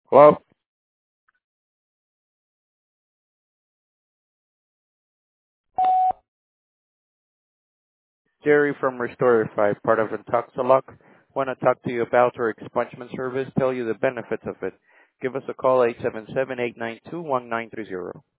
Hello, Jerry from Restorify, part of Intoxilock. Want to talk to you about our expungement service, tell you the benefits of it. Give us a call, 877-892-1930.